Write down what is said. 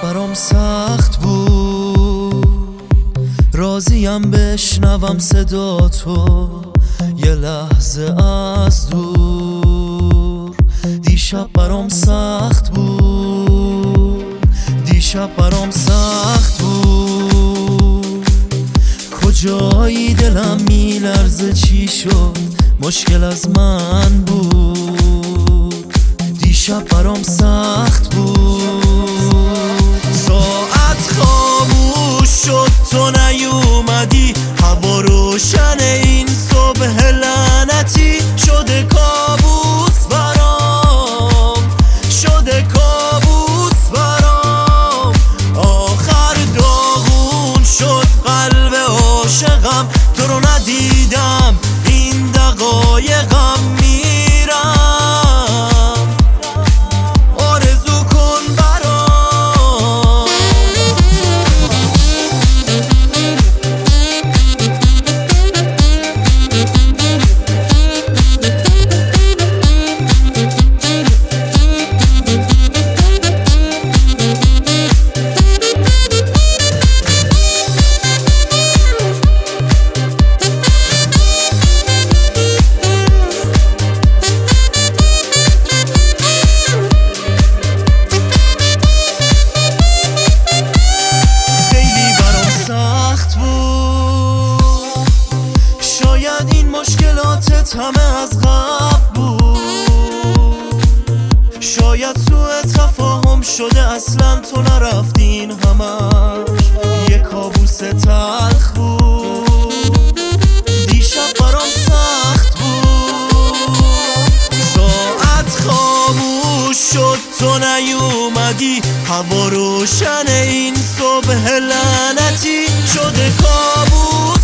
برام سخت بود، راضیم بشنوم صدا تو یه لحظه از دور. دیشب برام سخت بود، دیشب برام سخت بود. کجایی دلم میلرزه، چی شد؟ مشکل از من بود. دیشب برام سخت بود. ساعت خاموش شد تو نیومدی، هوا روشن این صبح لعنتی شده کابوس برام، شده کابوس برام. آخر داغون شد قلب عاشقم، تو رو ندیدم این دقایقم میرم. آرزو کن برام. مشکلاتت همه از قبل بود، شاید سوء تفاهم شده اصلا تو نرفتی، این همش یه کابوس تلخ بود. دیشب برام سخت بود. ساعت خاموش شد تو نیومدی، هوا روشن این صبح لعنتی شده کابوس